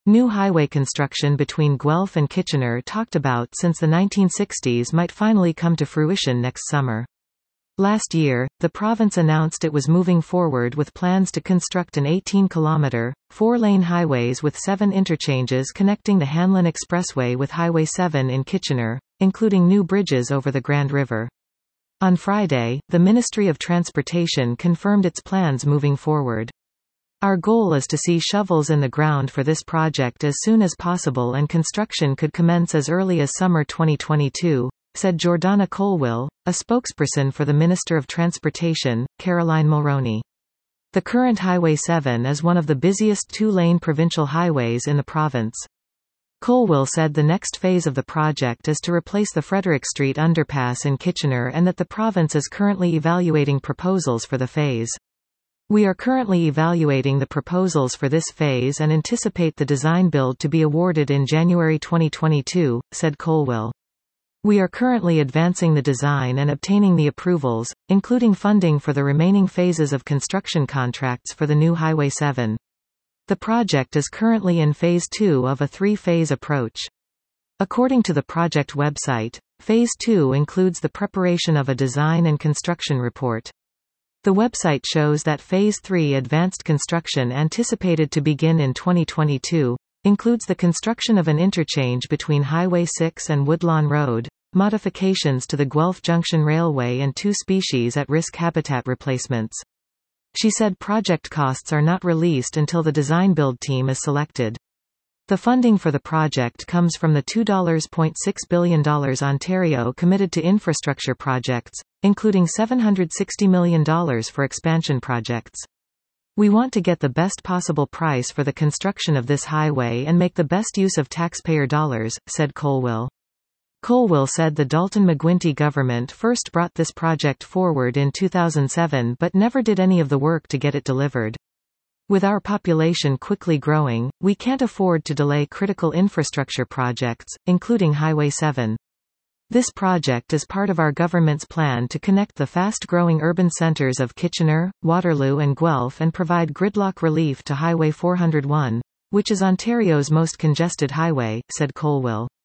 New highway construction between Guelph and Kitchener, talked about since the 1960s, might finally come to fruition next summer. Last year, the province announced it was moving forward with plans to construct an 18-kilometre, 4-lane highways with 7 interchanges connecting the Hanlon Expressway with Highway 7 in Kitchener, including new bridges over the Grand River. On Friday, the Ministry of Transportation confirmed its plans moving forward. Our goal is to see shovels in the ground for this project as soon as possible, and construction could commence as early as summer 2022, said Jordana Colwill, a spokesperson for the Minister of Transportation, Caroline Mulroney. The current Highway 7 is one of the busiest 2-lane provincial highways in the province. Colwill said the next phase of the project is to replace the Frederick Street underpass in Kitchener, and that the province is currently evaluating proposals for the phase. We are currently evaluating the proposals for this phase and anticipate the design build to be awarded in January 2022, said Colwill. We are currently advancing the design and obtaining the approvals, including funding for the remaining phases of construction contracts for the new Highway 7. The project is currently in Phase 2 of a 3-phase approach. According to the project website, Phase 2 includes the preparation of a design and construction report. The website shows that Phase 3, advanced construction anticipated to begin in 2022, includes the construction of an interchange between Highway 6 and Woodlawn Road, modifications to the Guelph Junction Railway, and 2 species at risk habitat replacements. She said project costs are not released until the design build team is selected. The funding for the project comes from the $2.6 billion Ontario committed to infrastructure projects, including $760 million for expansion projects. We want to get the best possible price for the construction of this highway and make the best use of taxpayer dollars, said Colwill. Colwill said the Dalton McGuinty government first brought this project forward in 2007 but never did any of the work to get it delivered. With our population quickly growing, we can't afford to delay critical infrastructure projects, including Highway 7. This project is part of our government's plan to connect the fast-growing urban centres of Kitchener, Waterloo and Guelph and provide gridlock relief to Highway 401, which is Ontario's most congested highway, said Colwill.